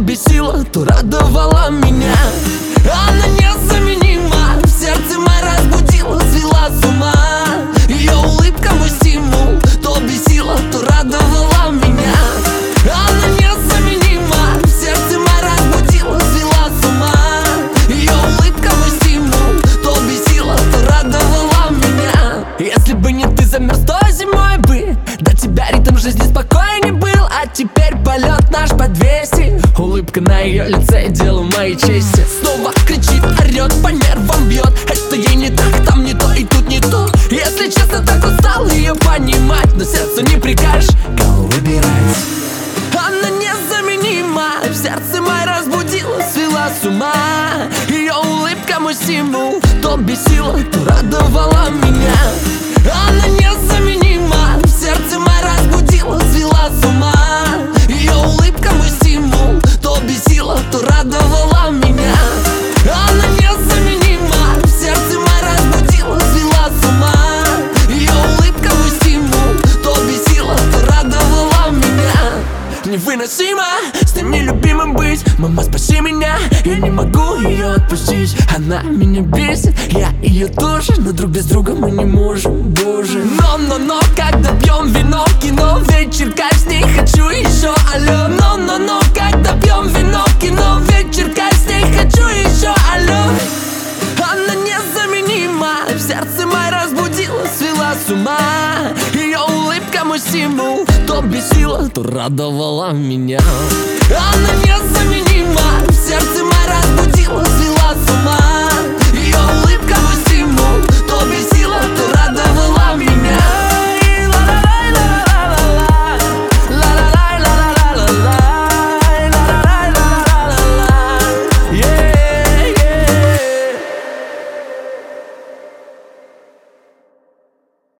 бесила, то радовала меня. Она незаменима, в сердце мой разбудила, свела с ума. Ее улыбка мой стимул, то бесила, то радовала меня. Она незаменима, в сердце мой разбудила, свела с ума. Ее улыбка мой стимул, то бесила, то радовала меня. Если бы не ты, замерз той зимой бы, до тебя ритм жизни спокойней был. А теперь полет наш по 200. Улыбка на ее лице, дело моей чести. Снова кричит, орет, по нервам бьет. Это ей не так, там не то и тут не то. Если честно, так устал ее понимать, но сердцу не прикажешь, кого выбирать. Она незаменима, в сердце мой разбудила, свела с ума. Ее улыбка мой стимул, то бесила, то радовала меня. Она незаменима, в сердце мой разбудила, свела с ума. Ее улыбка мой стимул, то бесила, то радовала меня. Она незаменима, в сердце мой разбудила, свела с ума. Ее улыбка мой стимул, то бесила, то радовала меня. Невыносимо с ним нелюбимым быть. Мама, спаси меня, я не могу ее отпустить. Она меня бесит, я ее тоже, но друг без друга мы не можем, боже. Но, когда пьем вино в кино, вечерка с ней хочу еще, алло. Но, когда пьем вино в кино, вечерка с ней хочу еще, алло. Она незаменима, в сердце мой разбудила, свела с ума. Ее улыбка мой стимул, то бесила, то радовала меня. Она незаменима, в сердце мой разбудила,